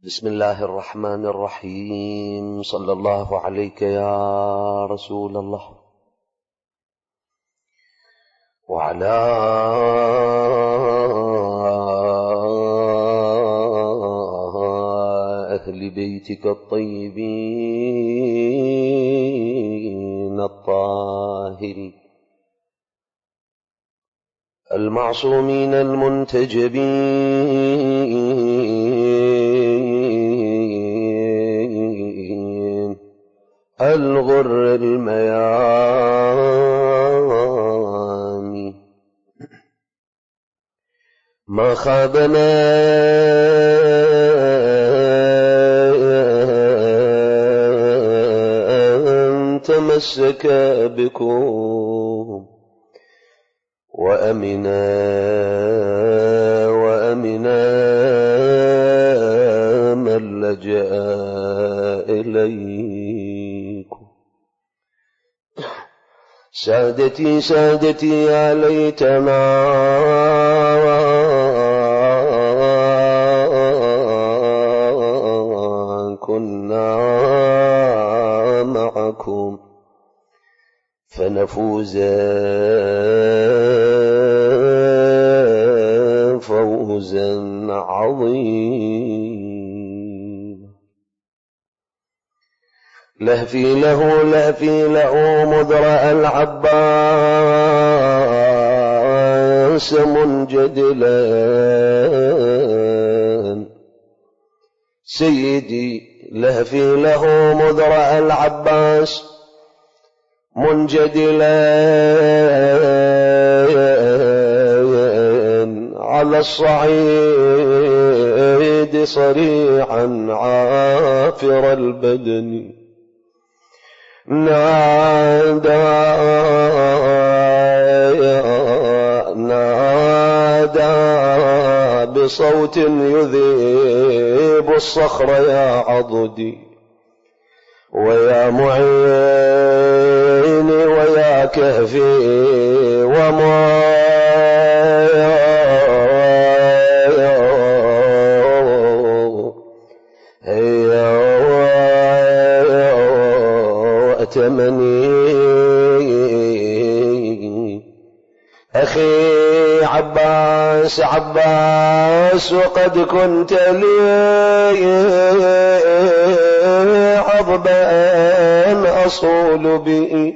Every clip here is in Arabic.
بسم الله الرحمن الرحيم. صلى الله عليك يا رسول الله وعلى أهل بيتك الطيبين الطاهرين المعصومين المنتجبين الغر الميامين. ما خاب من تمسك بكم وأمنا من لجأ إليكم. سادتي يا ليتنا كنا معكم فنفوز فوزا عظيما. لهفي له مدرأ العباس منجدلا سيدي. لهفي له مدرأ العباس منجدلا على الصعيد صريعا عافر البدن نادى بصوت يذيب الصخر يا عضدي ويا معيني ويا كهفي وأتمني أخي عباس وقد كنت لي عضبا أصول به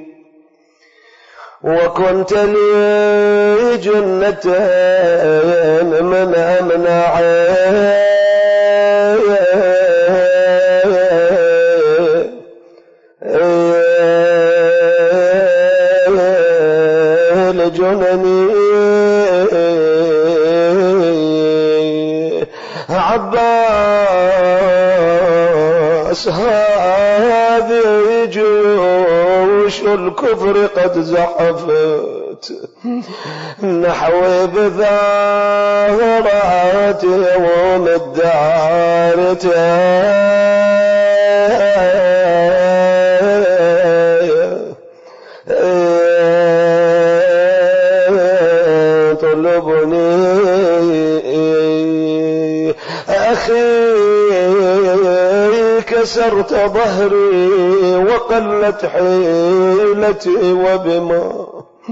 وكنت لي جنة من أمنع لجنني عباس. هذه جيوش الكفر قد زحفت نحو بثارات يوم الدار طلبني أخي. كسرت ظهري وقلت حيلتي وبما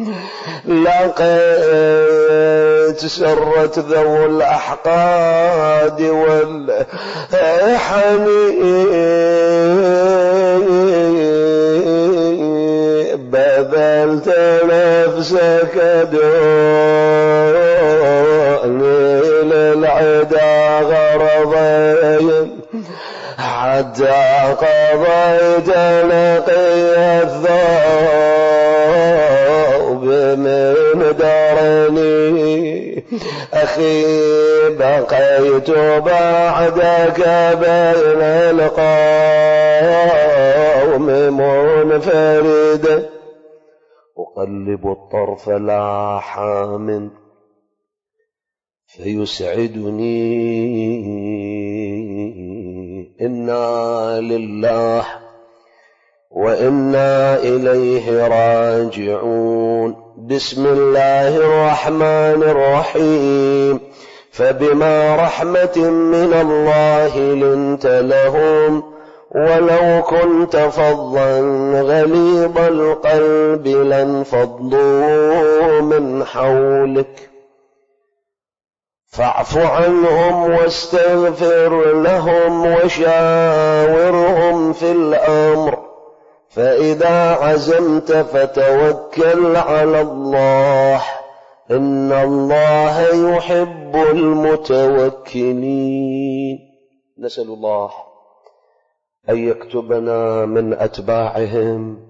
لقيت سرت ذو الأحقاد والحنين بذلت نفسك دوني للعدا غرضين حتى قضيت نقي الثوب من درني. أخي بقيت بعدك بين القوم منفردا أقلب الطرف لاحا من فيسعدني. إنا لله وإنا إليه راجعون. بسم الله الرحمن الرحيم. فبما رحمة من الله لنت لهم ولو كنت فظا غليظ القلب لانفضوا من حولك فاعف عنهم واستغفر لهم وشاورهم في الأمر فإذا عزمت فتوكل على الله إن الله يحب المتوكلين. نسأل الله أن يكتبنا من أتباعهم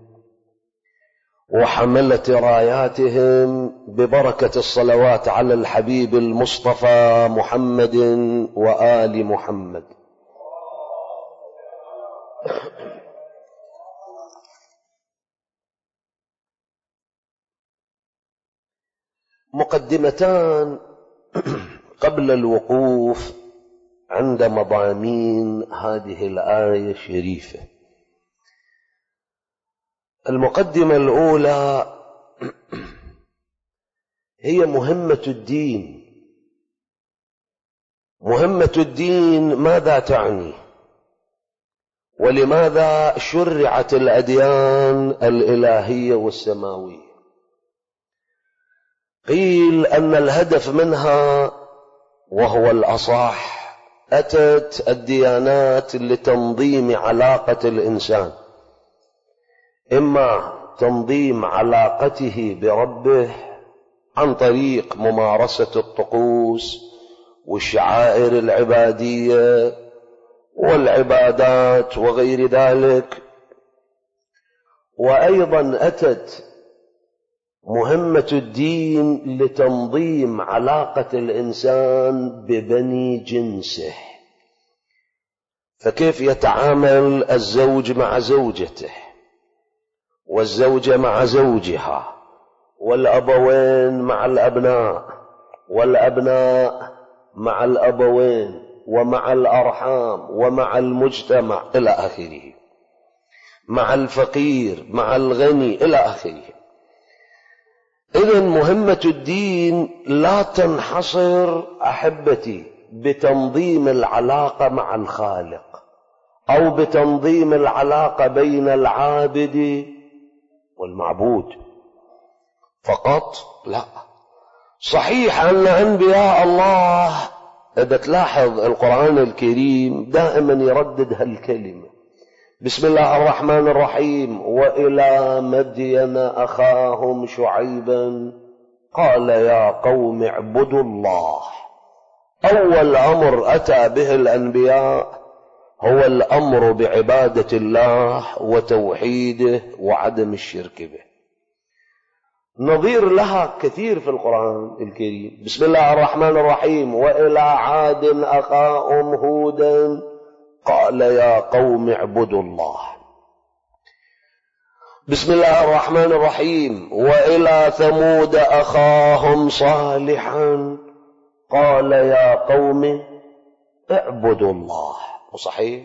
وحملة راياتهم ببركة الصلوات على الحبيب المصطفى محمد وآل محمد. مقدمتان قبل الوقوف عند مضامين هذه الآية الشريفة. المقدمة الأولى هي مهمة الدين. مهمة الدين ماذا تعني؟ ولماذا شرعت الأديان الإلهية والسماوية؟ قيل أن الهدف منها وهو الأصح أتت الديانات لتنظيم علاقة الإنسان، إما تنظيم علاقته بربه عن طريق ممارسة الطقوس والشعائر العبادية والعبادات وغير ذلك، وأيضا أتت مهمة الدين لتنظيم علاقة الإنسان ببني جنسه، فكيف يتعامل الزوج مع زوجته والزوجة مع زوجها والأبوين مع الأبناء والأبناء مع الأبوين ومع الأرحام ومع المجتمع إلى آخره، مع الفقير مع الغني إلى آخره. إذن مهمة الدين لا تنحصر أحبتي بتنظيم العلاقة مع الخالق أو بتنظيم العلاقة بين العابد والمعبود فقط، لا. صحيح أن أنبياء الله إذا تلاحظ القرآن الكريم دائما يردد هالكلمة، بسم الله الرحمن الرحيم، وإلى مدين أخاهم شعيبا قال يا قوم اعبدوا الله. أول أمر أتى به الأنبياء هو الأمر بعبادة الله وتوحيده وعدم الشرك به. نظير لها كثير في القرآن الكريم، بسم الله الرحمن الرحيم، وإلى عاد أخاهم هودا قال يا قوم اعبدوا الله. بسم الله الرحمن الرحيم، وإلى ثمود أخاهم صالحا قال يا قوم اعبدوا الله. وصحيح.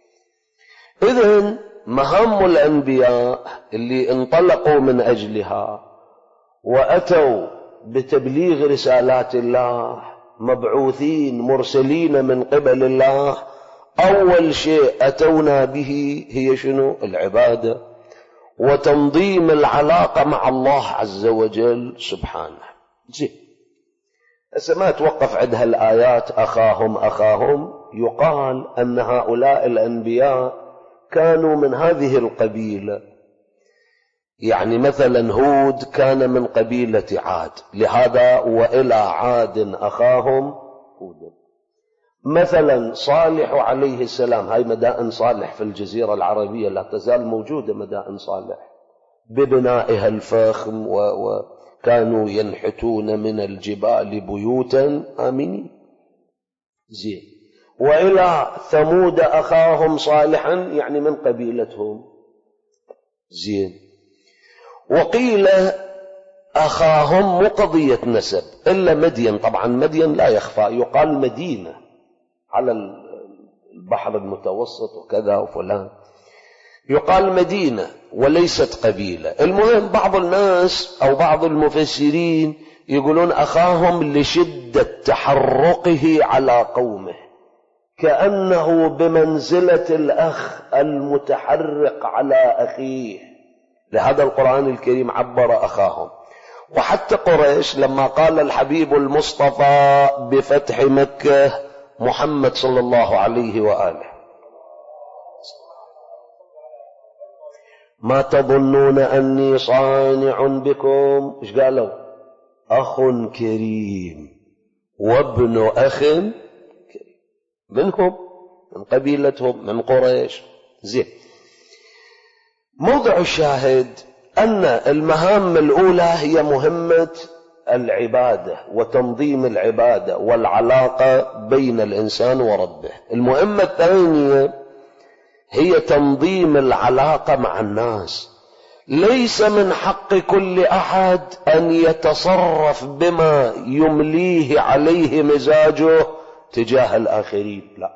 إذن مهام الأنبياء اللي انطلقوا من أجلها وأتوا بتبليغ رسالات الله، مبعوثين مرسلين من قبل الله، أول شيء أتونا به هي شنو؟ العبادة وتنظيم العلاقة مع الله عز وجل سبحانه. زين، هسه ما توقف عندها الآيات أخاهم، يقال أن هؤلاء الأنبياء كانوا من هذه القبيلة، يعني مثلا هود كان من قبيلة عاد، لهذا وإلى عاد أخاهم هود. مثلا صالح عليه السلام، هاي مدائن صالح في الجزيرة العربية لا تزال موجودة، مدائن صالح ببنائها الفخم، وكانوا ينحتون من الجبال بيوتا آمنين. زين. وإلى ثمود أخاهم صالحا، يعني من قبيلتهم. زين. وقيل أخاهم مو قضية نسب إلا مدين، طبعا مدين لا يخفى، يقال مدينة على البحر المتوسط وكذا وفلان، يقال مدينة وليست قبيلة. المهم بعض الناس أو بعض المفسرين يقولون أخاهم لشدة تحرقه على قومه، كأنه بمنزلة الأخ المتحرق على أخيه، لهذا القرآن الكريم عبر أخاهم. وحتى قريش لما قال الحبيب المصطفى بفتح مكة محمد صلى الله عليه وآله: ما تظنون أني صانع بكم، إيش قالوا؟ أخ كريم وابن أخ كريم، منهم، من قبيلتهم، من قريش. زين، موضع الشاهد أن المهام الأولى هي مهمة العبادة وتنظيم العبادة والعلاقة بين الإنسان وربه. المهمة الثانية هي تنظيم العلاقة مع الناس. ليس من حق كل أحد أن يتصرف بما يمليه عليه مزاجه تجاه الآخرين، لا،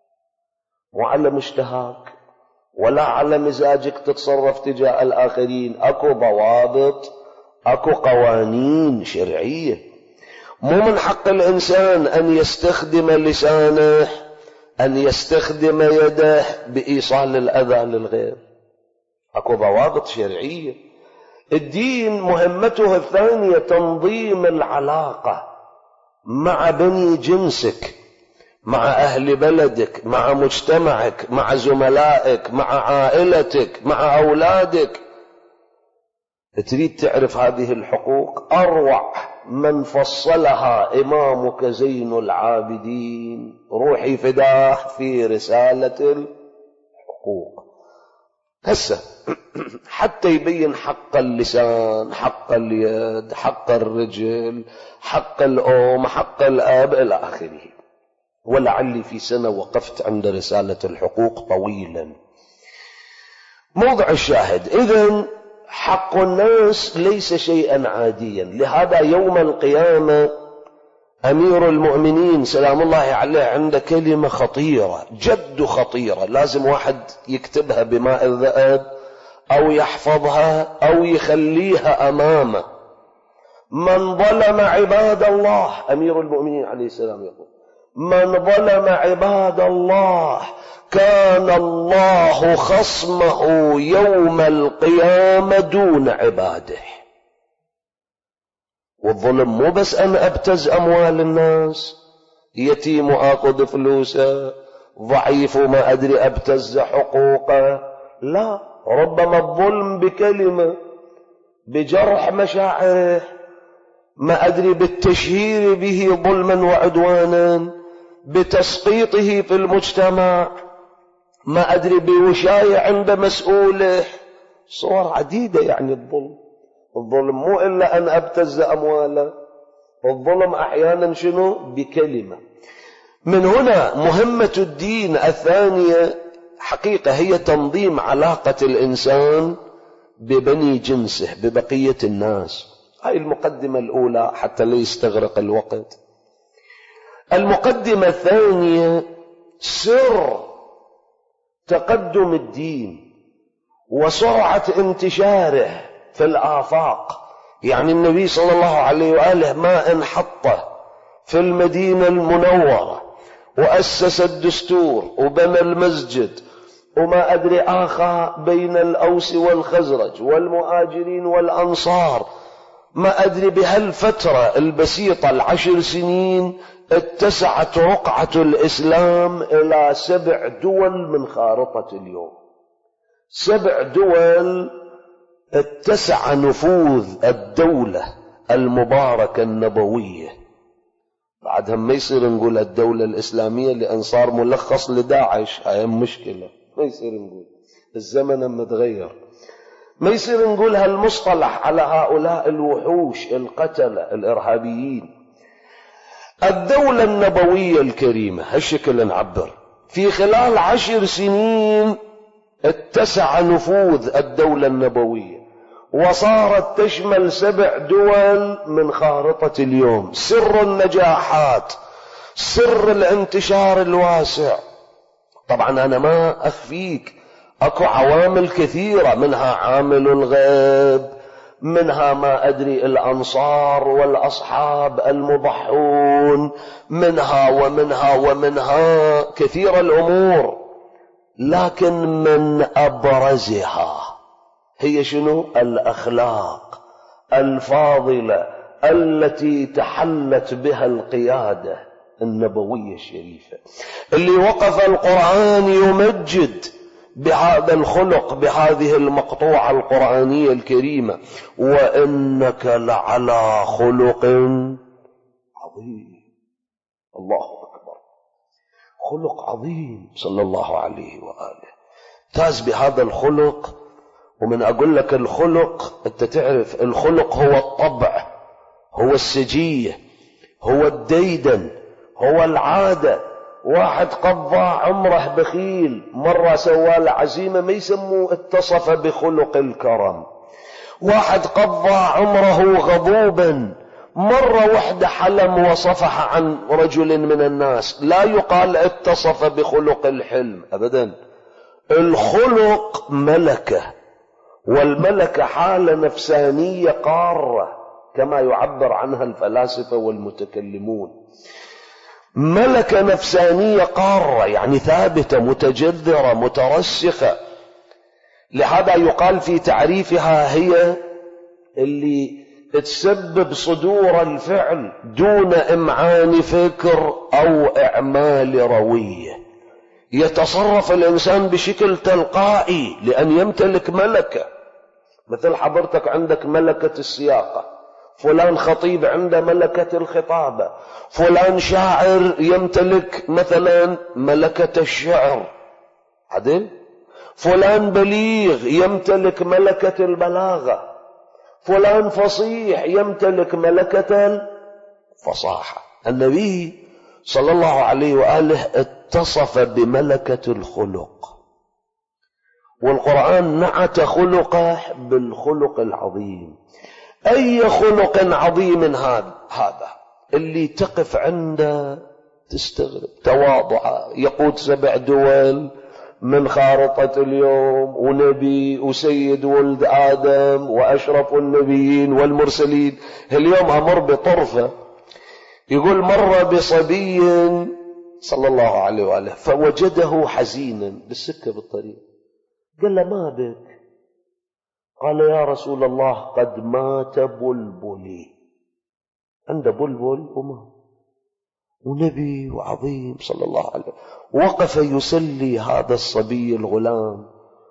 وعلى مشتهاك ولا على مزاجك تتصرف تجاه الآخرين. أكو ضوابط، أكو قوانين شرعية. مو من حق الإنسان أن يستخدم لسانه، أن يستخدم يده بإيصال الأذى للغير. أكو ضوابط شرعية. الدين مهمته الثانية تنظيم العلاقة مع بني جنسك، مع أهل بلدك، مع مجتمعك، مع زملائك، مع عائلتك، مع أولادك. تريد تعرف هذه الحقوق؟ أروع من فصلها إمامك زين العابدين روحي فداه في رسالة الحقوق. هسه حتى يبين حق اللسان، حق اليد، حق الرجل، حق الأم، حق الأب إلى آخره. ولعلي في سنة وقفت عند رسالة الحقوق طويلا. موضع الشاهد: إذن حق الناس ليس شيئا عاديا. لهذا يوم القيامة أمير المؤمنين سلام الله عليه عنده كلمة خطيرة، جد خطيرة، لازم واحد يكتبها بماء الذهب أو يحفظها أو يخليها أمامه. من ظلم عباد الله، أمير المؤمنين عليه السلام يقول: من ظلم عباد الله كان الله خصمه يوم القيامة دون عباده. والظلم مو بس أن أبتز أموال الناس، يتيم وآخذ فلوسه، ضعيف وما أدري أبتز حقوقه، لا، ربما الظلم بكلمة، بجرح مشاعره، ما أدري بالتشهير به ظلما وعدوانا، بتسقيطه في المجتمع، ما أدري بوشاية عند مسؤوله. صور عديدة يعني الظلم مو إلا أن أبتز أمواله، الظلم أحيانا شنو؟ بكلمة. من هنا مهمة الدين الثانية حقيقة هي تنظيم علاقة الإنسان ببني جنسه، ببقية الناس. هاي المقدمة الأولى حتى لا يستغرق الوقت. المقدمة الثانية سر تقدم الدين وسرعة انتشاره في الآفاق. يعني النبي صلى الله عليه وآله ما انحطه في المدينة المنورة وأسس الدستور وبنى المسجد وما أدري آخى بين الأوس والخزرج والمهاجرين والأنصار، ما أدري بهالفترة البسيطة 10 سنين اتسعت رقعة الإسلام إلى 7 دول من خارطة اليوم. 7 دول اتسع نفوذ الدولة المباركة النبوية. بعدها ما يصير نقول الدولة الإسلامية لأن صار ملخص لداعش، هاي مشكلة، ما يصير نقول، الزمن متغير، ما يصير نقول هالمصطلح على هؤلاء الوحوش القتلة الإرهابيين. الدولة النبوية الكريمة هالشكل نعبر. في خلال 10 سنين اتسع نفوذ الدولة النبوية وصارت تشمل 7 دول من خارطة اليوم. سر النجاحات، سر الانتشار الواسع. طبعا أنا ما أخفيك، أكو عوامل كثيرة، منها عامل الغيب، منها ما أدري الأنصار والأصحاب المضحون، منها ومنها ومنها كثير الأمور، لكن من أبرزها هي شنو؟ الأخلاق الفاضلة التي تحلت بها القيادة النبوية الشريفة، اللي وقف القرآن يمجد بهذا الخلق، بهذه المقطوعة القرآنية الكريمة: وإنك لعلى خلق عظيم. الله أكبر، خلق عظيم صلى الله عليه وآله. تاز بهذا الخلق. ومن أقول لك الخلق، أنت تعرف الخلق هو الطبع، هو السجية، هو الديدن، هو العادة. واحد قضى عمره بخيل، مرة سوال عزيمة ما يسموه اتصف بخلق الكرم. واحد قضى عمره غضوبا، مرة واحدة حلم وصفح عن رجل من الناس، لا يقال اتصف بخلق الحلم أبدا. الخلق ملكة، والملكة حالة نفسانية قارة كما يعبر عنها الفلاسفة والمتكلمون. ملكة نفسانية قارة، يعني ثابتة متجذرة مترسخة. لهذا يقال في تعريفها: هي اللي تسبب صدور الفعل دون إمعان فكر أو إعمال روية. يتصرف الإنسان بشكل تلقائي لأن يمتلك ملكة. مثل حضرتك عندك ملكة السياقة، فلان خطيب عنده ملكة الخطابة، فلان شاعر يمتلك مثلا ملكة الشعر، عدل، فلان بليغ يمتلك ملكة البلاغة، فلان فصيح يمتلك ملكة الفصاحة. النبي صلى الله عليه وآله اتصف بملكة الخلق، والقرآن نعت خلقه بالخلق العظيم. أي خلق عظيم هذا اللي تقف عنده تستغرب. تواضع، يقود 7 دول من خارطة اليوم، ونبي وسيد ولد آدم وأشرف النبيين والمرسلين. اليوم أمر بطرفة، يقول: مر بصبي صلى الله عليه وآله فوجده حزينا بالسكة بالطريق، قال له: ما بك؟ قال: يا رسول الله قد مات بلبلي. عنده بلبل ومات، ونبي وعظيم صلى الله عليه وسلم. وقف يسلي هذا الصبي الغلام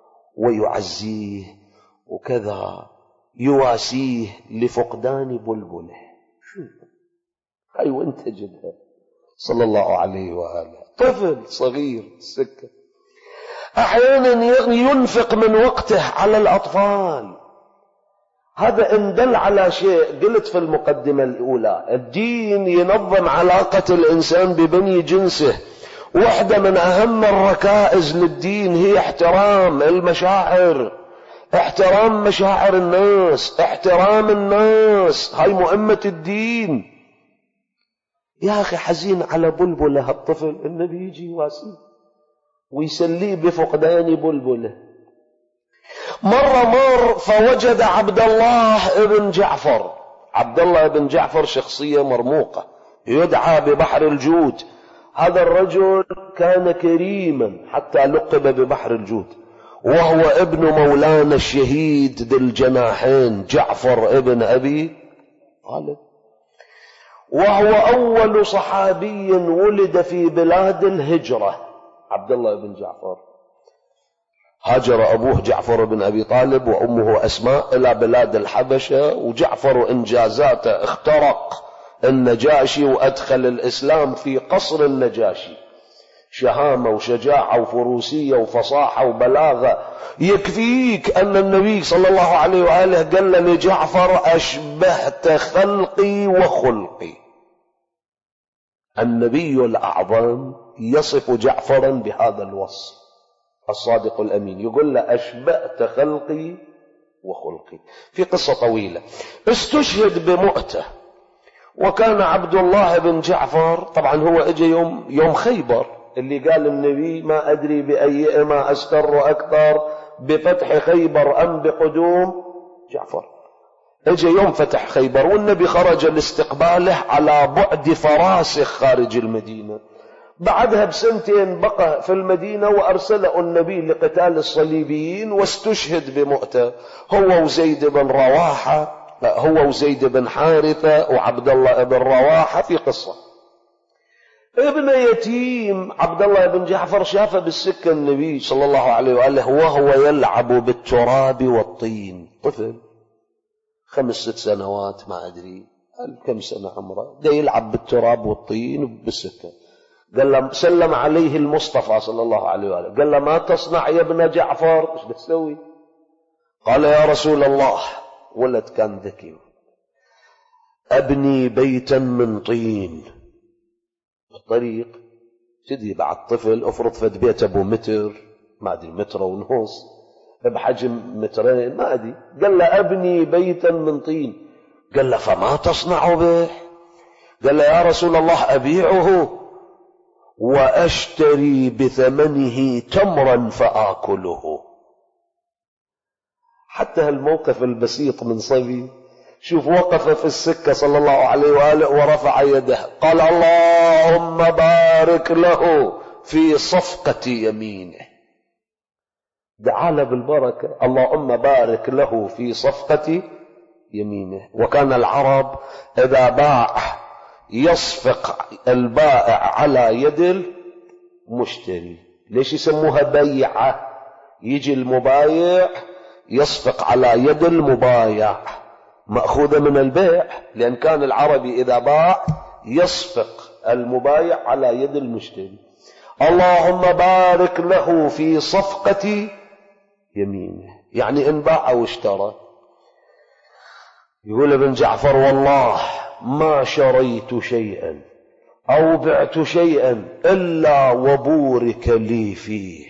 ويعزيه وكذا، يواسيه لفقدان بلبله. شو هاي وانت جدها صلى الله عليه وآله، طفل صغير سكة. أحيانا ينفق من وقته على الأطفال. هذا إن دل على شيء قلت في المقدمة الأولى: الدين ينظم علاقة الإنسان ببني جنسه. واحدة من أهم الركائز للدين هي احترام المشاعر، احترام مشاعر الناس، احترام الناس. هاي مهمة الدين. يا أخي حزين على بلبله الطفل، النبي يجي يواسيه ويسليه بفقدان بلبله. مر فوجد عبد الله ابن جعفر. عبد الله ابن جعفر شخصية مرموقة، يدعى ببحر الجود. هذا الرجل كان كريما حتى لقب ببحر الجود، وهو ابن مولانا الشهيد ذي الجناحين جعفر ابن أبي طالب، وهو أول صحابي ولد في بلاد الهجرة. عبد الله بن جعفر هاجر أبوه جعفر بن أبي طالب وأمه أسماء إلى بلاد الحبشة، وجعفر إنجازاته اخترق النجاشي وأدخل الإسلام في قصر النجاشي. شهامة وشجاعة وفروسية وفصاحة وبلاغة. يكفيك أن النبي صلى الله عليه وآله قال لجعفر: أشبهت خلقي وخلقي. النبي الأعظم يصف جعفرا بهذا الوصف، الصادق الأمين، يقول له: أشبهت خلقي وخلقي. في قصة طويلة. استشهد بمؤتة، وكان عبد الله بن جعفر طبعا هو اجى يوم خيبر، اللي قال النبي: ما أدري بأيهما أستر أكثر، بفتح خيبر أم بقدوم جعفر. اجى يوم فتح خيبر والنبي خرج لاستقباله على بعد فراسخ خارج المدينة. بعدها بسنتين بقى في المدينة وأرسله النبي لقتال الصليبيين واستشهد بمؤتة، هو وزيد بن رواحة، هو وزيد بن حارثة وعبد الله بن رواحة. في قصة ابن يتيم عبد الله بن جعفر شافه بالسكة النبي صلى الله عليه وآله وهو يلعب بالتراب والطين، طفل 5-6 سنوات ما أدري كم سنة عمره، ده يلعب بالتراب والطين بالسكة. قال له سلم عليه المصطفى صلى الله عليه وآله، قال له ما تصنع يا ابن جعفر؟ ايش بتسوي؟ قال يا رسول الله، ولد كان ذكي، أبني بيتا من طين بالطريق. تدري بعد طفل افرض فد بيت ابو متر، ما ادري 1.5 متر بحجم 2 متر ما ادري. قال له ابني بيتا من طين. قال له فما تصنع به؟ قال له يا رسول الله ابيعه واشتري بثمنه تمرا فاكله. حتى هالموقف البسيط من صبي، شوف وقف في السكة صلى الله عليه وآله ورفع يده قال اللهم بارك له في صفقة يمينه، دعا له بالبركة، اللهم بارك له في صفقة يمينه. وكان العرب إذا باع يصفق البائع على يد المشتري. ليش يسموها بيعة؟ يجي المبايع يصفق على يد المبايع، مأخوذة من البيع، لأن كان العربي إذا باع يصفق المبايع على يد المشتري. اللهم بارك له في صفقة يمينه، يعني إن باع واشترى. يقول ابن جعفر والله ما شريت شيئا أو بعت شيئا إلا وبورك لي فيه.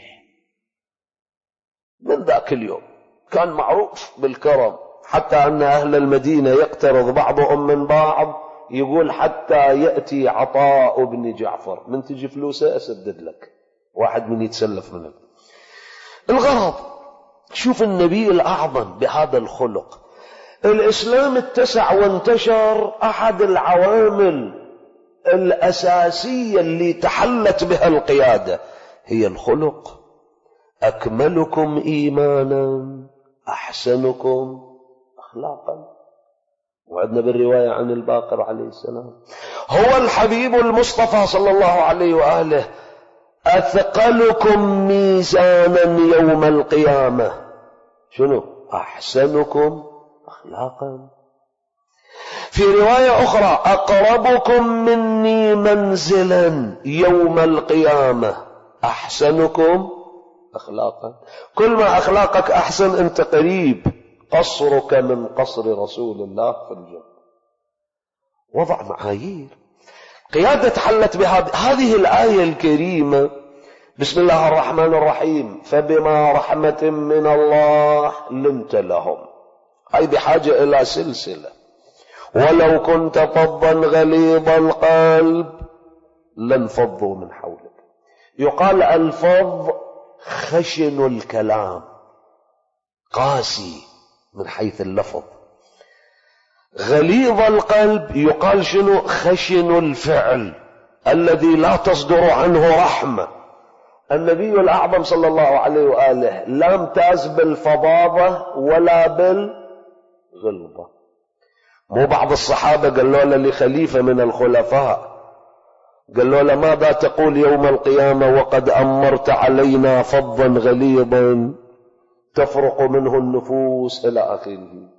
من ذاك اليوم كان معروف بالكرم، حتى أن أهل المدينة يقترض بعضهم من بعض، يقول حتى يأتي عطاء ابن جعفر، من تجي فلوسه أسدد لك، واحد من يتسلف منك. الغرض شوف النبي الأعظم بهذا الخلق. الإسلام اتسع وانتشر، أحد العوامل الأساسية اللي تحلت بها القيادة هي الخلق. أكملكم إيمانا أحسنكم أخلاقا. وعدنا بالرواية عن الباقر عليه السلام هو الحبيب المصطفى صلى الله عليه وآله أثقلكم ميزانا يوم القيامة. شنو؟ أحسنكم أخلاقا. في رواية أخرى أقربكم مني منزلا يوم القيامة أحسنكم أخلاقا. كل ما أخلاقك أحسن أنت قريب، قصرك من قصر رسول الله في الجنة. وضع معايير قيادة حلت بهذه الآية الكريمة. بسم الله الرحمن الرحيم فبما رحمة من الله لنت لهم، هاي بحاجة إلى سلسلة. ولو كنت فظا غليظ القلب لانفضوا من حولك. يقال الفظ خشن الكلام، قاسي من حيث اللفظ. غليظ القلب يقال شنو؟ خشن الفعل الذي لا تصدر عنه رحمة. النبي الأعظم صلى الله عليه وآله لا امتاز بالفظاظة ولا بالغلظة. مو بعض الصحابة قالوا له لخليفة من الخلفاء، قالوا له ماذا تقول يوم القيامة وقد أمرت علينا فظا غليظا تفرق منه النفوس إلى آخره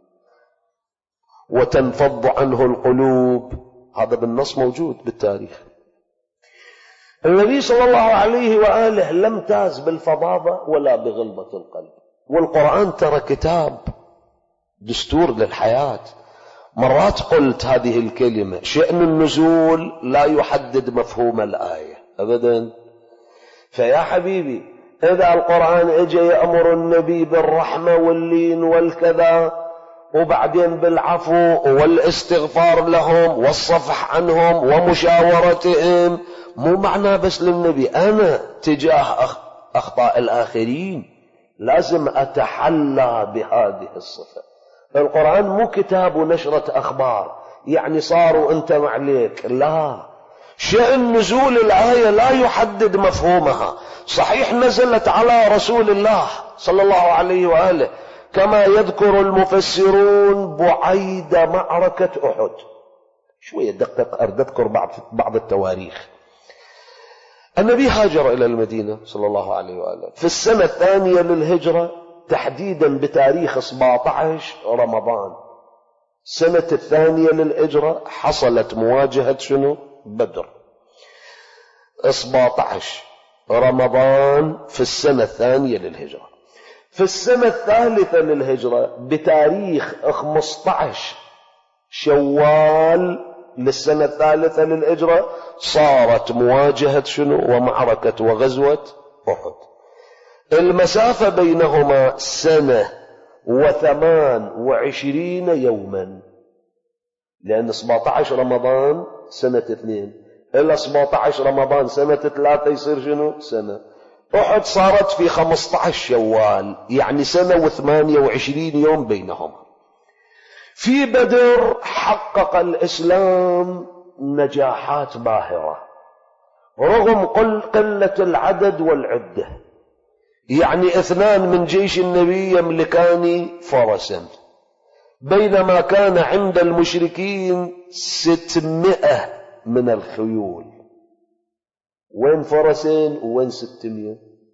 وتنفض عنه القلوب. هذا بالنص موجود بالتاريخ. النبي صلى الله عليه وآله لم امتاز بالفظاظة ولا بغلظة القلب. والقرآن ترى كتاب دستور للحياة. مرات قلت هذه الكلمة، شأن النزول لا يحدد مفهوم الآية أبدا. فيا حبيبي إذا القرآن اجى يأمر النبي بالرحمة واللين والكذا وبعدين بالعفو والاستغفار لهم والصفح عنهم ومشاورتهم، مو معنى بس للنبي، أنا تجاه أخطاء الآخرين لازم أتحلى بهذه الصفة. القرآن مو كتاب ونشرة أخبار يعني صاروا أنت معليك، لا، شأن نزول الآية لا يحدد مفهومها. صحيح نزلت على رسول الله صلى الله عليه وآله كما يذكر المفسرون بعيد معركة أحد. شوية دقق أذكر بعض التواريخ. النبي هاجر إلى المدينة صلى الله عليه وآله في السنة الثانية للهجرة، تحديدا بتاريخ 17 رمضان سنة الثانية للهجرة حصلت مواجهة شنو؟ بدر. 17 رمضان في السنة الثانية للهجرة. في السنة الثالثة للهجرة بتاريخ 15 شوال للسنة الثالثة للهجرة صارت مواجهة شنو؟ ومعركة وغزوة أحد. المسافة بينهما 128 يوما، لأن 17 رمضان سنة 2 إلا 17 رمضان سنة 3 يصير شنو؟ سنة. أحد صارت في 15 شوال، يعني سنة و28 يوم بينهما. في بدر حقق الإسلام نجاحات باهرة رغم قلة العدد والعدة، يعني 2 من جيش النبي يملكان فرسا، بينما كان عند المشركين 600 من الخيول. وين فرسين وين 600؟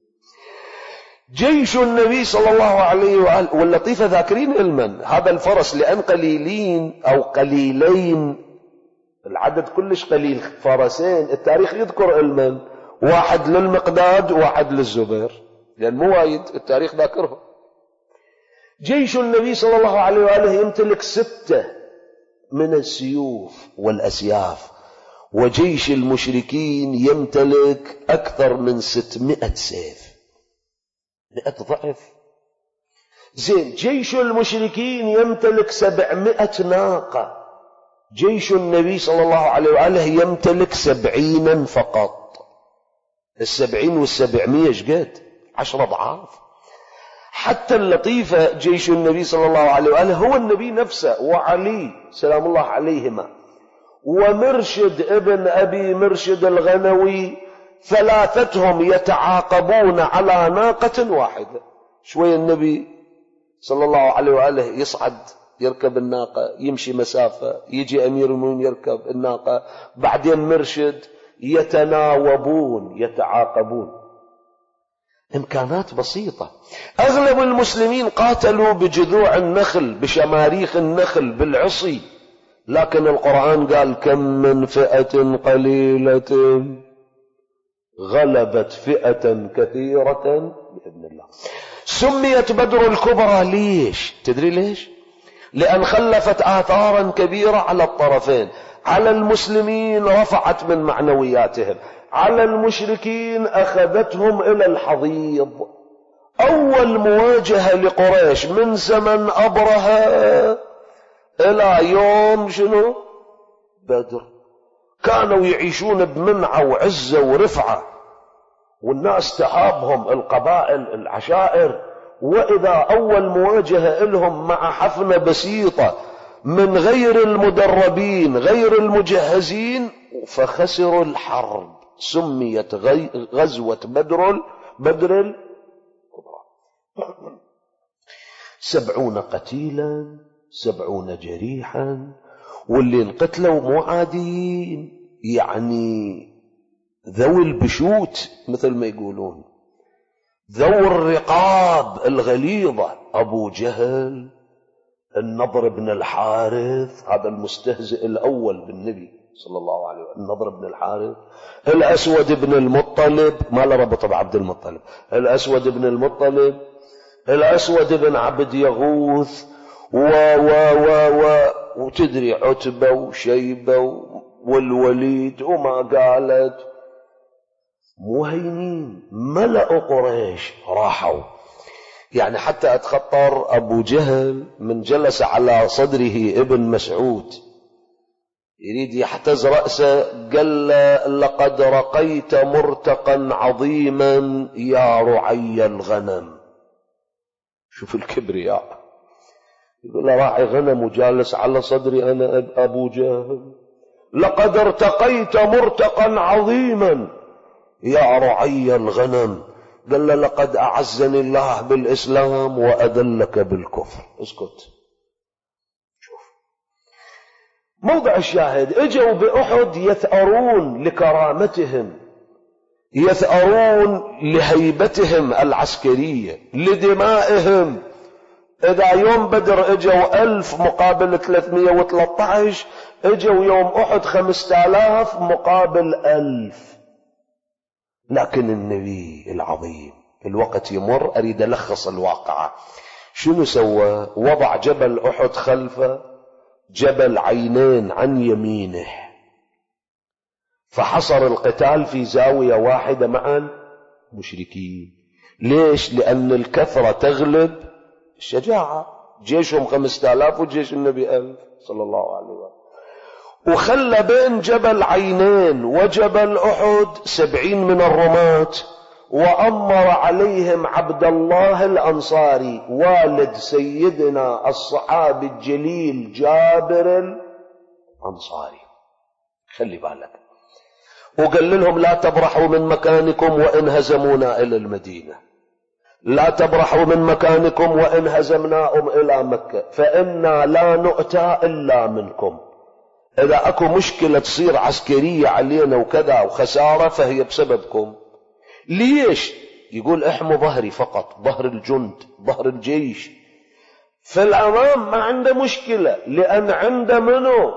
جيش النبي صلى الله عليه وآله، واللطيفة ذاكرين علما هذا الفرس لأن قليلين أو قليلين، العدد كلش قليل، فرسين التاريخ يذكر علما، واحد للمقداد وواحد للزبير، لأن مو وايد التاريخ ذاكرهم. جيش النبي صلى الله عليه وآله يمتلك 6 من السيوف والأسياف، وجيش المشركين يمتلك أكثر من 600 سيف، 100 ضعف. زين، جيش المشركين يمتلك 700 ناقة، جيش النبي صلى الله عليه وآله يمتلك 70 فقط. 70 و700 شقد؟ 10 أضعاف. حتى اللطيفة جيش النبي صلى الله عليه وآله هو النبي نفسه وعلي سلام الله عليهما ومرشد ابن أبي مرشد الغنوي، 3 يتعاقبون على ناقة واحدة. شوية النبي صلى الله عليه وآله يصعد يركب الناقة يمشي مسافة، يجي أمير المؤمنين يركب الناقة، بعدين مرشد، يتناوبون يتعاقبون. إمكانات بسيطة. أغلب المسلمين قاتلوا بجذوع النخل، بشماريخ النخل، بالعصي، لكن القرآن قال كم من فئة قليلة غلبت فئة كثيرة بإذن الله. سميت بدر الكبرى ليش؟ تدري ليش؟ لأن خلفت آثارا كبيرة على الطرفين. على المسلمين رفعت من معنوياتهم، على المشركين أخذتهم إلى الحضيض. أول مواجهة لقريش من زمن أبرهة إلى يوم شنو؟ بدر. كانوا يعيشون بمنعة وعزة ورفعة، والناس تهابهم، القبائل العشائر، وإذا أول مواجهة لهم مع حفنة بسيطة من غير المدربين غير المجهزين فخسروا الحرب. سميت غزوة بدر الكبرى. 70 قتيلا 70 جريحا، واللي انقتلوا مو عاديين، يعني ذوي البشوت مثل ما يقولون، ذوي الرقاب الغليظة. أبو جهل، النضر بن الحارث، هذا المستهزئ الأول بالنبي صلى الله عليه وسلم، النضر بن الحارث، الأسود بن المطلب، ما له ربط بعبد المطلب، الأسود بن المطلب، الأسود بن عبد يغوث، وتدري عتبة وشيبة والوليد، وما قالت مهينين. ملأ قريش راحوا، يعني حتى أتخطر أبو جهل من جلس على صدره ابن مسعود يريد يحتز رأسه، قال لقد رقيت مرتقا عظيما يا رعي الغنم. شوف الكبرياء، يقول له راعي غنم وجالس على صدري أنا أبو جهل. لقد ارتقيت مرتقا عظيما يا رعي الغنم. قال له لقد أعزني الله بالإسلام وأذلك بالكفر. اسكت. شوف موضع الشاهد. اجوا بأحد يثأرون لكرامتهم، يثأرون لهيبتهم العسكرية، لدمائهم. إذا يوم بدر اجوا 1000 مقابل 313، اجوا يوم أحد 5000 مقابل 1000. لكن النبي العظيم الوقت يمر، أريد ألخص الواقعة. شنو سوى؟ وضع جبل أحد خلفه، جبل عينين عن يمينه، فحصر القتال في زاوية واحدة مع المشركين. ليش؟ لأن الكثرة تغلب الشجاعة. جيشهم 5000 وجيش النبي 1000 صلى الله عليه وسلم. وخلى بين جبل عينين وجبل أحد 70 من الرماة، وأمر عليهم عبد الله الأنصاري والد سيدنا الصحابي الجليل جابر الأنصاري. خلي بالك. وقال لهم لا تبرحوا من مكانكم وإن هزمونا إلى المدينة، لا تبرحوا من مكانكم وإن هزمناهم إلى مكة، فإنا لا نؤتى إلا منكم. إذا أكو مشكلة تصير عسكرية علينا وكذا وخسارة فهي بسببكم. ليش؟ يقول احموا ظهري فقط، ظهر الجند، ظهر الجيش. في الأمام ما عنده مشكلة، لأن عنده منه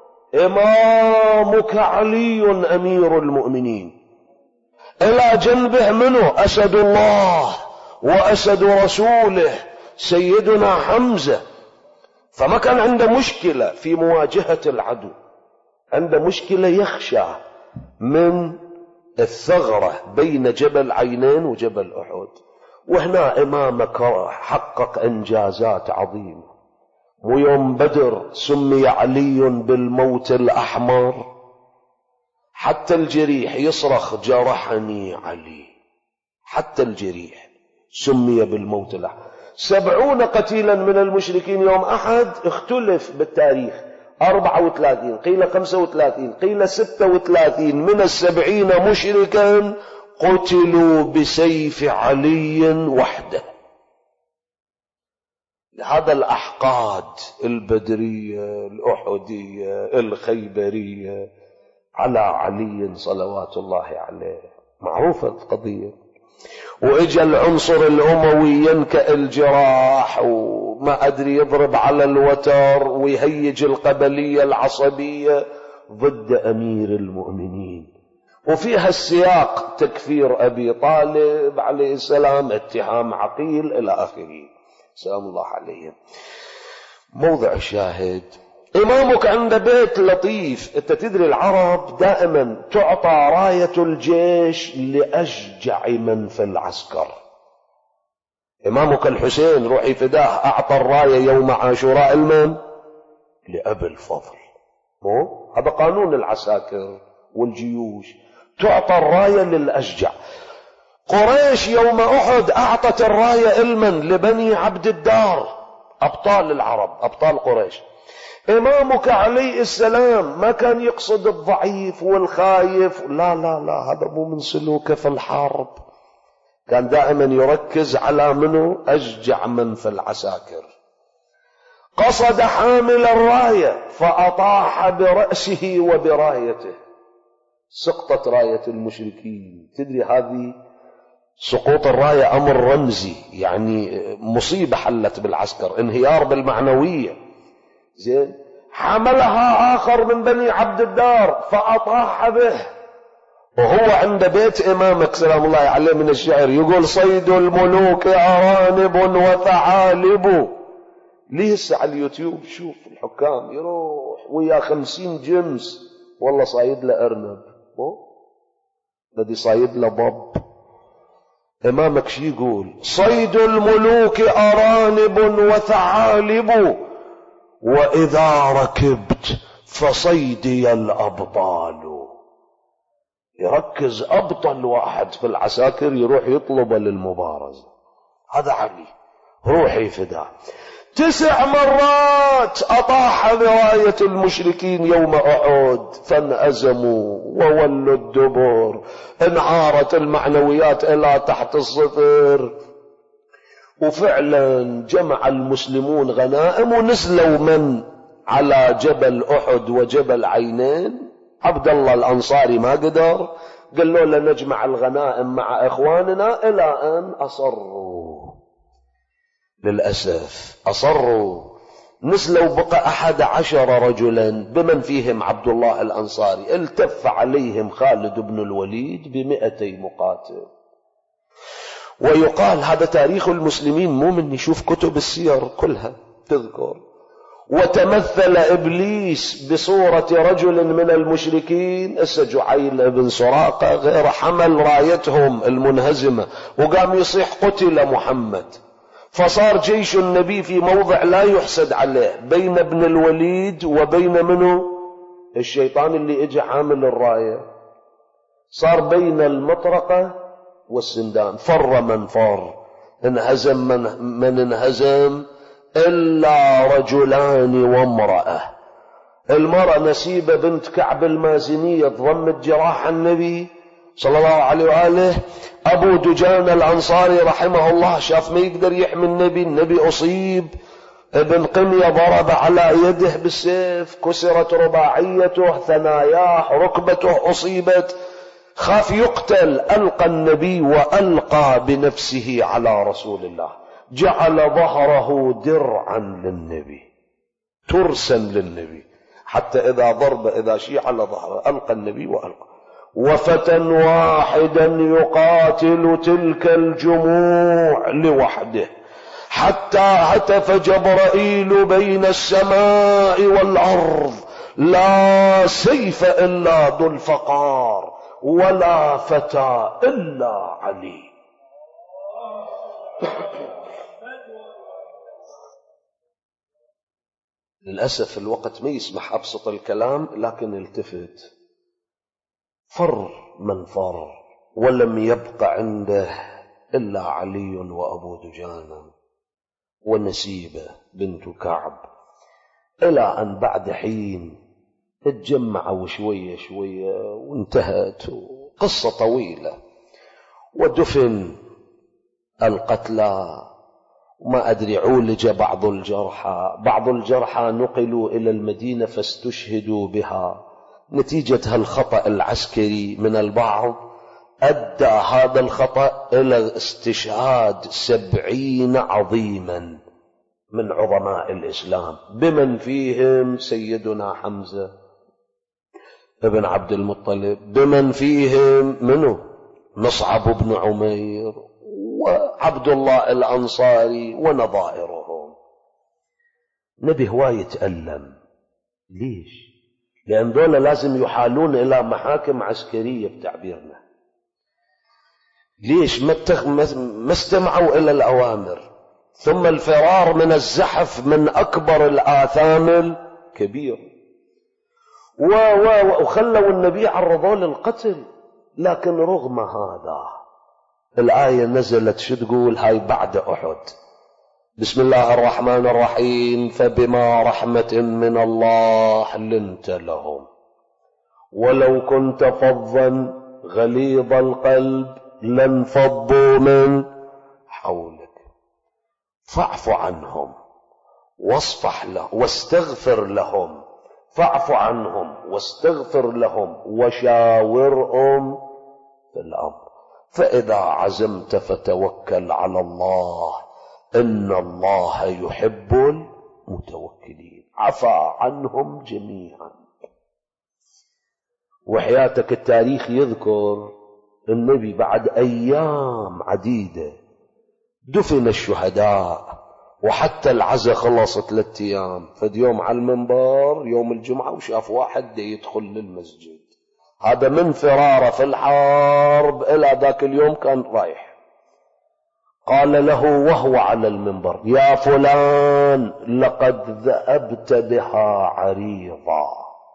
إمامك علي أمير المؤمنين، إلى جنبه منه أسد الله وأسد رسوله سيدنا حمزة. فما كان عنده مشكلة في مواجهة العدو، عنده مشكلة يخشى من الثغرة بين جبل عينين وجبل أحد. وهنا إمامك حقق إنجازات عظيمة. ويوم بدر سمي علي بالموت الأحمر، حتى الجريح يصرخ جرحني علي، حتى الجريح سمي بالموت الأحمر. 70 قتيلا من المشركين يوم أحد، اختلف بالتاريخ، 34 قيل 35 قيل 36 من 70 مشركا قتلوا بسيف علي وحده. هذا الأحقاد البدرية الأحدية الخيبرية على علي صلوات الله عليه، معروفة القضية. وإجا العنصر الأموي ينكأ الجراح وما أدري يضرب على الوتر ويهيج القبلية العصبية ضد أمير المؤمنين، وفيها السياق تكفير أبي طالب عليه السلام، اتهام عقيل إلى آخره سلام الله عليه. موضع الشاهد إمامك عند بيت لطيف. أنت تدري العرب دائما تعطى راية الجيش لأشجع من في العسكر. إمامك الحسين روحي فداه أعطى الراية يوم عاشوراء المن لأبي الفضل. هذا قانون العساكر والجيوش، تعطى الراية للأشجع. قريش يوم أحد أعطت الراية المن لبني عبد الدار، أبطال العرب، أبطال قريش. إمامك عليه السلام ما كان يقصد الضعيف والخايف، لا لا لا، هذا مو من سلوكه في الحرب. كان دائما يركز على منه أشجع من في العساكر. قصد حامل الراية فأطاح برأسه وبرايته، سقطت راية المشركين. تدري هذه سقوط الراية أمر رمزي، يعني مصيبة حلت بالعسكر، انهيار بالمعنوية. زين، حملها آخر من بني عبد الدار فأطاح به، وهو عند بيت إمامك سلام الله عليه من الشعر يقول صيد الملوك أرانب وثعالب. ليس على اليوتيوب شوف الحكام يروح ويا 50 جنس، والله صايد له أرنب، الذي صايد له ضب. إمامك شي يقول صيد الملوك أرانب وثعالب، وإذا ركبت فصيدي الأبطال. يركز أبطل واحد في العساكر يروح يطلب للمبارزة، هذا علي روحي فداه. 9 مرات أطاح براية المشركين يوم أحد فانهزموا وولوا الدبر، انهارت المعنويات إلى تحت الصفر. وفعلا جمع المسلمون غنائم ونزلوا من على جبل أحد وجبل عينين. عبد الله الأنصاري ما قدر، قال له لنجمع الغنائم مع إخواننا، إلى أن أصروا. للأسف أصروا، نزلوا بقى 11 رجلا بمن فيهم عبد الله الأنصاري. التف عليهم خالد بن الوليد ب200 مقاتل. ويقال هذا تاريخ المسلمين، مو من نشوف كتب السير كلها تذكر. وتمثل إبليس بصورة رجل من المشركين، جعيل بن سراقة غير، حمل رايتهم المنهزمة وقام يصيح قتل محمد. فصار جيش النبي في موضع لا يحسد عليه، بين ابن الوليد وبين منه الشيطان اللي اجى حامل الراية. صار بين المطرقة والسندان، فر من فر، انهزم من انهزم، إلا رجلان وامرأة. المرأة نسيبة بنت كعب المازنية ضمت جراح النبي صلى الله عليه وآله. أبو دجان الأنصاري رحمه الله شاف ما يقدر يحمي النبي أصيب، ابن قمية ضرب على يده بالسيف، كسرت رباعيته، ثناياه، ركبته أصيبت، خاف يقتل. ألقى النبي وألقى بنفسه على رسول الله، جعل ظهره درعا للنبي، ترسا للنبي، حتى إذا ضرب إذا شيء على ظهره ألقى النبي وألقى. وفتى واحدا يقاتل تلك الجموع لوحده، حتى هتف جبرائيل بين السماء والأرض: لا سيف إلا ذو الفقار، ولا فتى إلا علي. للأسف الوقت ما يسمح أبسط الكلام، لكن التفت. فر من فر، ولم يبق عنده إلا علي وأبو دجانة ونسيبة بنت كعب، إلى أن بعد حين اتجمعوا شوية شوية وانتهت قصة طويلة. ودفن القتلى، وما أدري عولج بعض الجرحى نقلوا إلى المدينة فاستشهدوا بها. نتيجة هالخطأ العسكري من البعض أدى هذا الخطأ إلى استشهاد 70 عظيما من عظماء الإسلام، بمن فيهم سيدنا حمزة ابن عبد المطلب، بمن فيهم منه مصعب بن عمير وعبد الله الأنصاري ونظائرهم. نبي هواي يتألم. ليش؟ لأن دول لازم يحالون إلى محاكم عسكرية بتعبيرنا. ليش؟ ما استمعوا إلى الأوامر. ثم الفرار من الزحف من أكبر الآثام الكبير. وخلوا النبي عرضوا للقتل. لكن رغم هذا الآية نزلت شو تقول؟ هاي بعد أحد. بسم الله الرحمن الرحيم: فبما رحمة من الله لنت لهم، ولو كنت فظا غليظ القلب لانفضوا من حولك، فاعف عنهم واصفح لهم واستغفر لهم، فاعف عنهم واستغفر لهم وشاورهم في الأمر، فإذا عزمت فتوكل على الله إن الله يحب المتوكلين. عفا عنهم جميعا. وحياتك التاريخ يذكر النبي بعد أيام عديدة دفن الشهداء، وحتى العزاء خلص 3 أيام. فد يوم على المنبر يوم الجمعة وشاف واحد يدخل للمسجد، هذا من فراره في الحرب إلى ذاك اليوم كان رايح. قال له وهو على المنبر: يا فلان لقد ذهبت بها عريضا.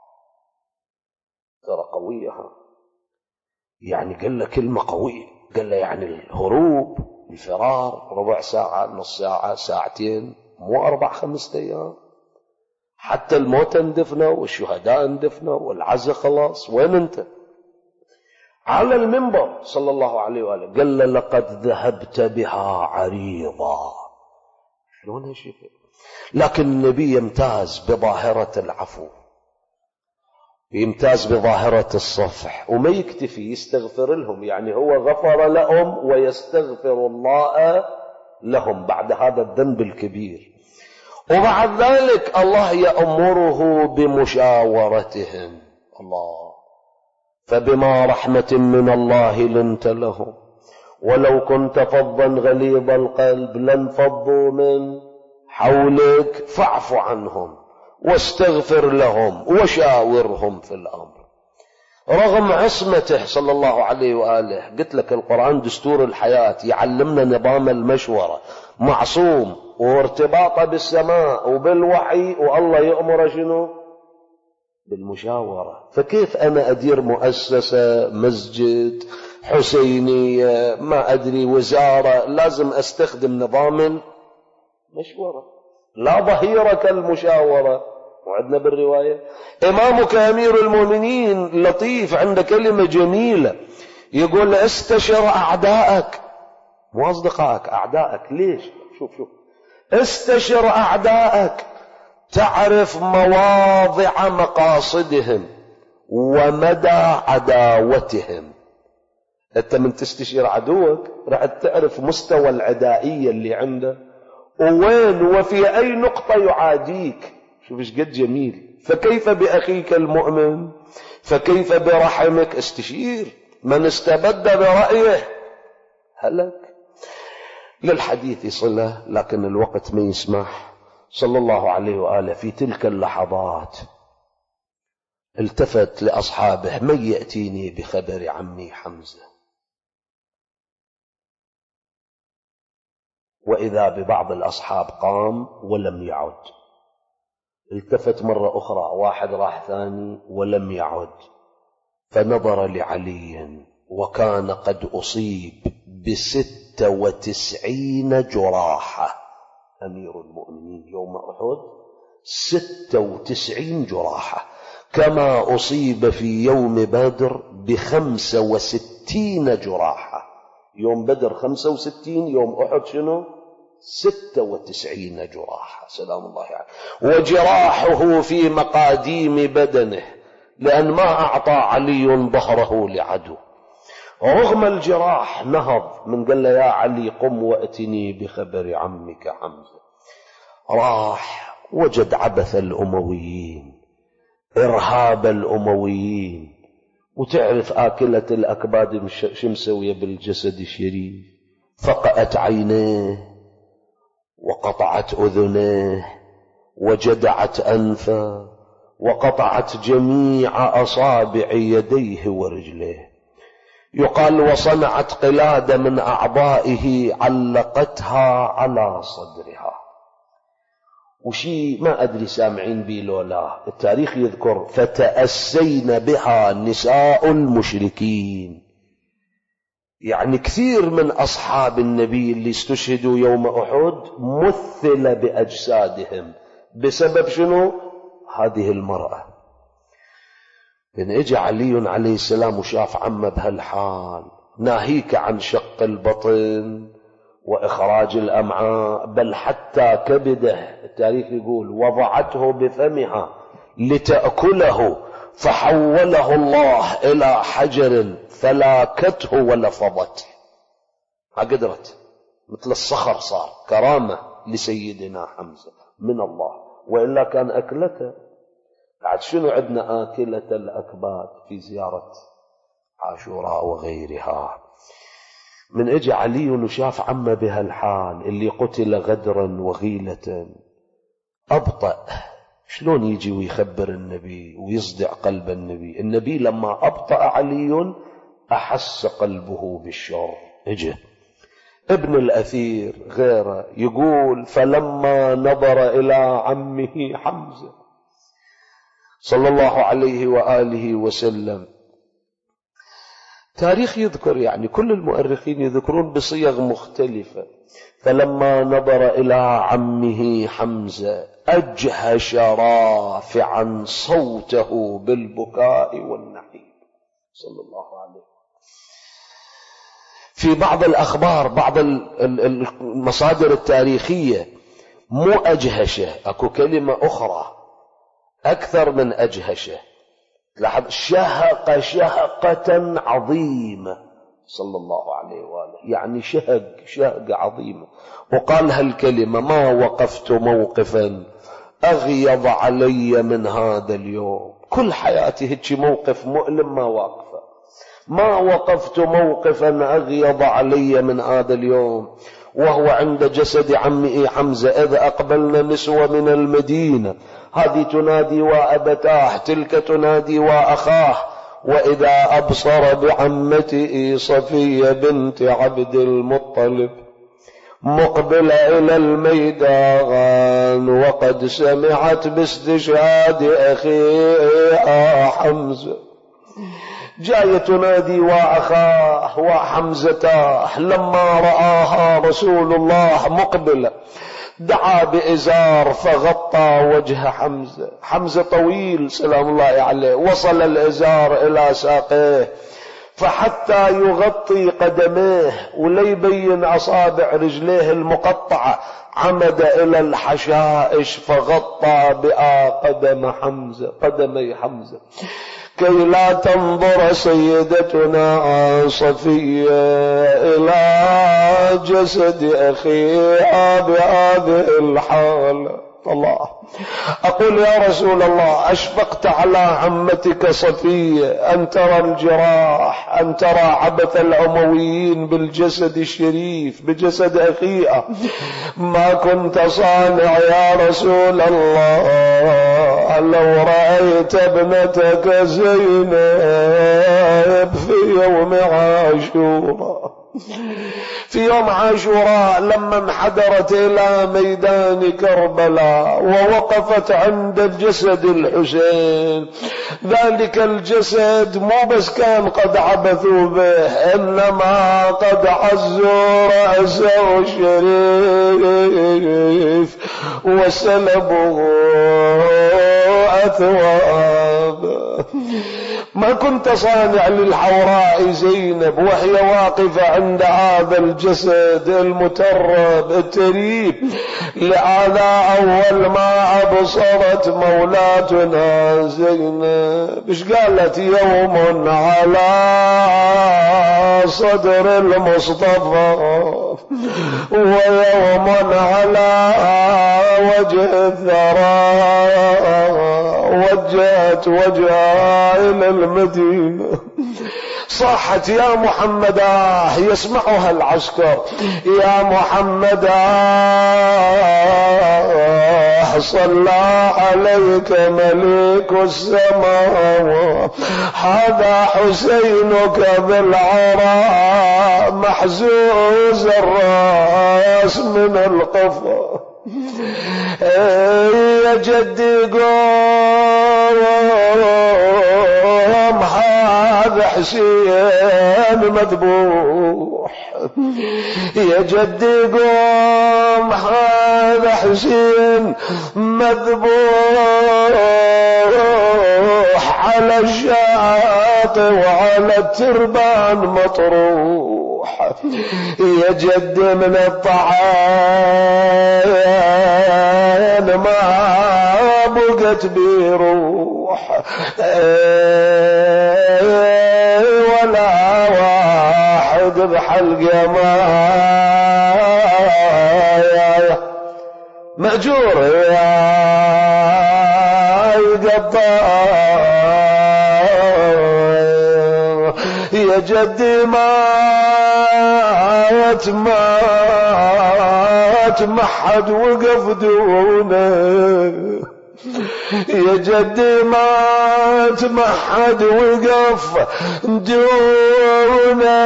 ترى قوية، يعني قال له كلمة قوية، قال له يعني الهروب الفرار ربع ساعة، نص ساعة، ساعتين، مو 4-5 أيام. حتى الموتى اندفنوا والشهداء اندفنوا والعزة خلاص، وين انت؟ على المنبر صلى الله عليه وآله قال له لقد ذهبت بها عريضا. شلون هالشيء؟ لكن النبي يمتاز بظاهرة العفو، يمتاز بظاهرة الصفح، وما يكتفي يستغفر لهم، يعني هو غفر لهم ويستغفر الله لهم بعد هذا الذنب الكبير. وبعد ذلك الله يأمره بمشاورتهم. الله، فبما رحمة من الله لنت لهم ولو كنت فظا غليظ القلب لانفضوا من حولك فاعف عنهم واستغفر لهم وشاورهم في الأمر. رغم عصمته صلى الله عليه وآله، قلت لك القرآن دستور الحياة، يعلمنا نظام المشورة، معصوم وارتباطه بالسماء وبالوحي، والله يأمر شنو؟ بالمشاورة. فكيف أنا أدير مؤسسة، مسجد، حسينية، ما أدري وزارة، لازم أستخدم نظام المشورة. لا ظهير كالمشاورة. وعدنا بالرواية إمامك أمير المؤمنين لطيف، عنده كلمة جميلة، يقول استشر أعدائك، مو أصدقائك، أعدائك. ليش؟ شوف استشر أعدائك تعرف مواضع مقاصدهم ومدى عداوتهم. أنت من تستشير عدوك راح تعرف مستوى العدائية اللي عنده وين وفي أي نقطة يعاديك. شوف ايش قد جميل. فكيف بأخيك المؤمن؟ فكيف برحمك؟ استشير. من استبد برأيه هلك. للحديث صلة لكن الوقت ما يسمح. صلى الله عليه وآله في تلك اللحظات التفت لأصحابه: من يأتيني بخبر عمي حمزة؟ وإذا ببعض الأصحاب قام ولم يعد. التفت مرة أخرى، واحد راح ثاني ولم يعد. فنظر لعلي وكان قد أصيب ب96 جراحة. أمير المؤمنين يوم أحد 96 جراحة، كما أصيب في يوم بدر ب65 جراحة. يوم بدر 65، يوم أحد شنو؟ 96 جراحة. سلام الله عليه. وجراحه في مقاديم بدنه، لأن ما أعطى علي ظهره لعدو. رغم الجراح نهض من قال له: يا علي قم وأتني بخبر عمك حمزة. راح وجد عبث الأمويين، إرهاب الأمويين، وتعرف آكلة الأكباد شمسوية بالجسد الشريف. فقأت عينيه وقطعت أذنيه وجدعت أنفه وقطعت جميع أصابع يديه ورجليه. يقال وصنعت قلادة من أعضائه علقتها على صدرها. وشي ما أدري سامعين بي لولا، التاريخ يذكر: فتأسين بها نساء المشركين. يعني كثير من أصحاب النبي اللي استشهدوا يوم أحد مثل بأجسادهم بسبب شنو؟ هذه المرأة. إن إجا علي عليه السلام وشاف عمه بهالحال، ناهيك عن شق البطن وإخراج الأمعاء، بل حتى كبده، التاريخ يقول وضعته بفمها لتأكله فحوله الله إلى حجر فلاكته ولفظته. ما قدرت، مثل الصخر صار. كرامة لسيدنا حمزة من الله، وإلا كان أكلته. بعد شنو عندنا آكلة الأكباد في زيارة عاشوراء وغيرها. من اجى علي وشاف عمه بهالحال اللي قتل غدرا وغيلة، أبطأ. شلون يجي ويخبر النبي ويصدع قلب النبي؟ النبي لما أبطأ علي أحس قلبه بالشر. اجى ابن الأثير غيره يقول: فلما نظر إلى عمه حمزة صلى الله عليه وآله وسلم تاريخ يذكر، يعني كل المؤرخين يذكرون بصيغ مختلفة. فلما نظر إلى عمه حمزة أجهش رافعا صوته بالبكاء والنحيب صلى الله عليه وسلم. في بعض الأخبار، بعض المصادر التاريخية، مو أجهشة، أكو كلمة أخرى أكثر من أجهشة، لاحظ، شهق شهقة عظيمة صلى الله عليه وآله، يعني شهق عظيمة. وقال هالكلمة: ما وقفت موقفا أغيظ علي من هذا اليوم. كل حياتي هيك موقف مؤلم ما واقفه، ما وقفت موقفا أغيظ علي من هذا اليوم. وهو عند جسد عمه حمزة إذ أقبلنا نسوة من المدينة، هذه تنادي وأبتاه، تلك تنادي وأخاه، وإذا أبصر بعمته صفية بنت عبد المطلب مقبلة إلى الميدان وقد سمعت باستشهاد أخيها حمزة، جاية تنادي وأخاه وحمزتاه. لما رآها رسول الله مقبلة دعا بإزار فغطى وجه حمزة. حمزة طويل سلام الله عليه، وصل الإزار إلى ساقيه، فحتى يغطي قدميه وليبين أصابع رجليه المقطعة عمد إلى الحشائش فغطى بها قدمي حمزة كي لا تنظر سيدتنا صفية إلى جسد أخيها بهذه الحالة. الله، أقول يا رسول الله، أشفقت على عمتك صفية أن ترى الجراح، أن ترى عبث الأمويين بالجسد الشريف بجسد أخيها، ما كنت صانع يا رسول الله لو رأيت ابنتك زينب في يوم عاشوراء. في يوم عاشوراء لما انحدرت إلى ميدان كربلاء ووقفت عند الجسد الحسين، ذلك الجسد مو بس كان قد عبثوا به، إنما قد عزوا رأسه الشريف وسلبوا أثوابه. ما كنت صانع للحوراء زينب وهي واقفة عند هذا الجسد المترب التريب، لهذا أول ما أبصرت مولاتنا زينب إيش قالت؟ يوم على صدر المصطفى ويوم على وجه الثرى، وجهت وجهها إلى المدينة. صاحت يا محمد، يسمعها العسكر، يا محمد صلى عليك ملك السماوات، هذا حسينك بالعراء محزوز الراس من القفا. يا جدي قوم، هذا حسين مذبوح. يا جدي قوم، هذا حسين مذبوح، على الشاطئ وعلى التربان مطروح. يا جد من الطعام ما بقت بروح، ولا واحد بحلقه ما مأجور يا قطار. يا جدي مات محد وقف دونه. يا جدي مات محد وقف دونه،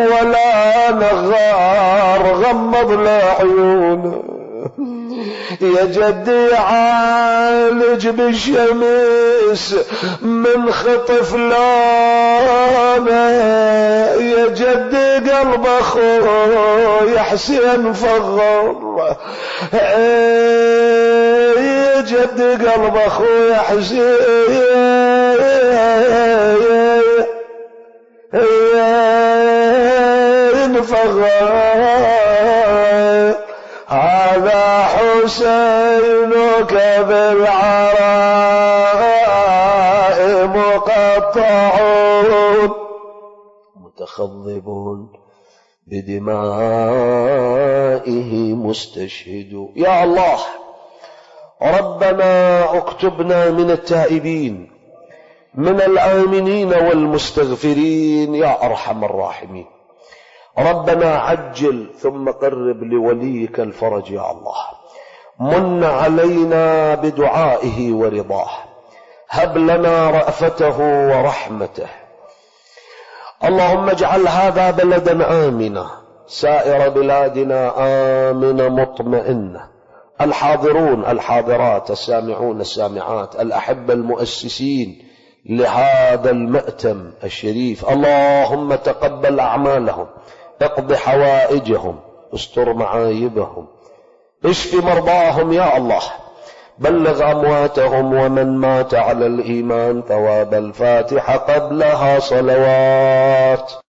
ولا نغار غمض لعيونه. يا جدي يعالج بالشمس من خطف لامه، يا جدي قلب اخوي حسين فغر، يا جدي قلب اخوي حسين فغر، هذا حسينك بالعراء مقطعون متخضبون بدمائه مستشهد. يا الله ربنا اكتبنا من التائبين من الآمنين والمستغفرين يا أرحم الراحمين. ربنا عجل ثم قرب لوليك الفرج يا الله، من علينا بدعائه ورضاه، هب لنا رأفته ورحمته. اللهم اجعل هذا بلدا آمنا، سائر بلادنا آمنة مطمئنة، الحاضرون الحاضرات، السامعون السامعات، الأحبة المؤسسين لهذا المأتم الشريف، اللهم تقبل أعمالهم، اقض حوائجهم، استر معايبهم، اشف مرضاهم يا الله، بلغ أمواتهم ومن مات على الإيمان ثواب الفاتحة قبلها صلوات.